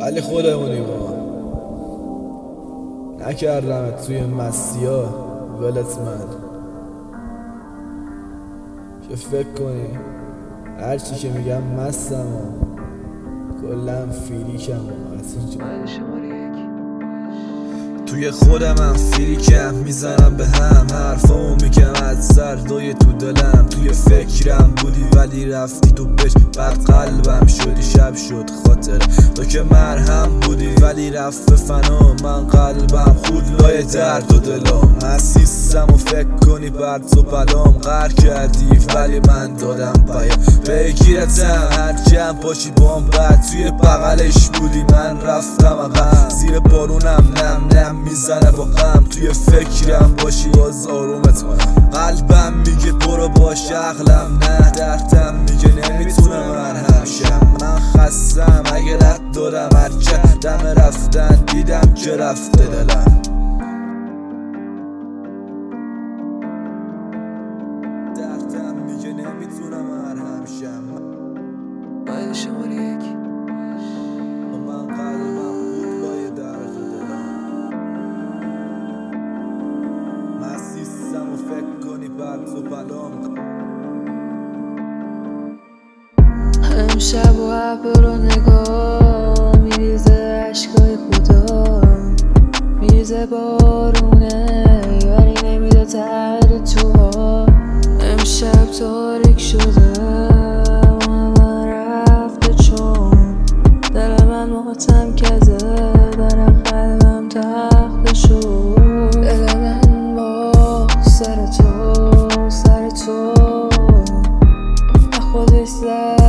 ولی خودمونیم نکردمت توی مسیحا ولت من که فکر کنی هرچی که میگم مستم کلم فیریکم توی خودمم فیریکم میزنم به هم حرفامو میگم از زردای تو دلم توی فکرم بودی ولی رفتی تو بش بعد قلبم شدی شب شد خاطر تو که مرهم بودی ولی رفت به فنا من قلبم خود لای درد و دلم مسیستم و فکر کنی برد و بلام غر کردی ولی من دادم پیام بگیرتم هر جمع باشی بام بعد توی بغلش بودی من رفتم اقل زیر بارونم نم نم میزنه با غم توی فکرم باشی باز آرومت کنم قلبم میگه برو باش عقلم نه دردم میگه نمیتونم مرهم شم من خستم اگه رد دادم هرچه دم رفتن دیدم که رفته دلم دردم میگه نمیتونم مرهم شم باید شماره یک من قلبم بود لای درد دلم مسیستم و فکر کنی برد و بلام امشب و ابر و نگاه میریزه عشقای خدا میریزه بارونه ولی نمیده تغییر تو ها امشب تاریک شده و من رفته چون دل من ماتم کزه برم قلبم تخته شد دل من با سر تو خودش زد